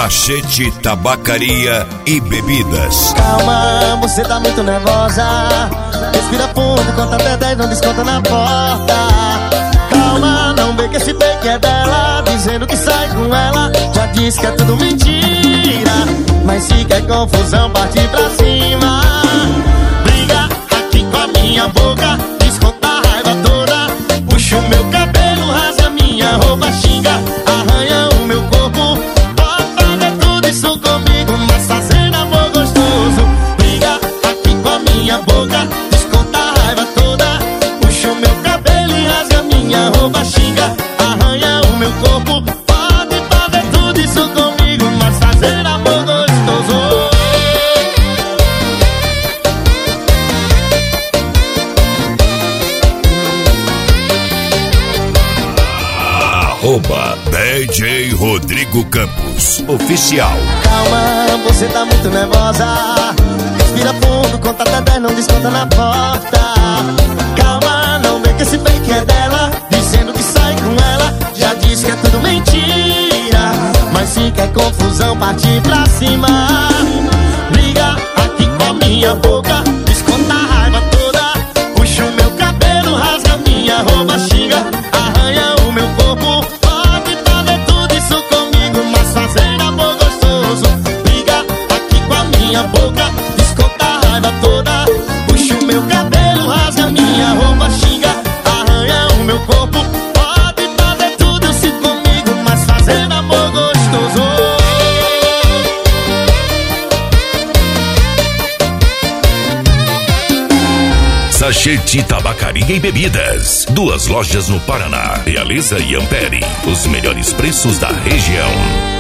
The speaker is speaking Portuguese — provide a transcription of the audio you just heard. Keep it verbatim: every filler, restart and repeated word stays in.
Sachete Tabacaria e Bebidas. Calma, você tá muito nervosa. Respira fundo, conta até dez, não desconta na porta. Calma, não vê que esse fake é dela, dizendo que sai com ela, já disse que é tudo mentira. Mas se quer confusão, parte pra cima. Briga aqui com a minha boca, desconta a raiva toda. Puxa o meu cabelo, rasga minha roupa, xinga, arranha o meu corpo. Pode fazer tudo isso comigo, mas fazer amor gostoso. Briga aqui com a minha boca, desconta a raiva toda. Puxa o meu cabelo e rasga minha roupa, xinga, arranha o meu corpo. Pode fazer tudo isso comigo, mas fazer amor gostoso. Arroba D J Rodrigo Campos Oficial. Calma, você tá muito nervosa. Respira fundo, conta até dez, não desconta na porta. Calma, não vê que esse fake é dela, dizendo que sai com ela, já disse que é tudo mentira. Mas se quer confusão, parte pra cima. Briga aqui com a minha boca, desconta a raiva toda. Puxa o meu cabelo, rasga minha roupa, xinga, arranha o meu corpo. Pode fazer tudo isso comigo, mas fazer amor gostoso. Briga aqui com a minha boca, desconta a raiva toda. Puxa o meu cabelo, rasga minha roupa, xinga, arranha o meu corpo. Pode fazer tudo isso comigo, mas fazer amor gostoso. Sachete Tabacaria e Bebidas. Duas lojas no Paraná. Realiza e Ampere. Os melhores preços da região.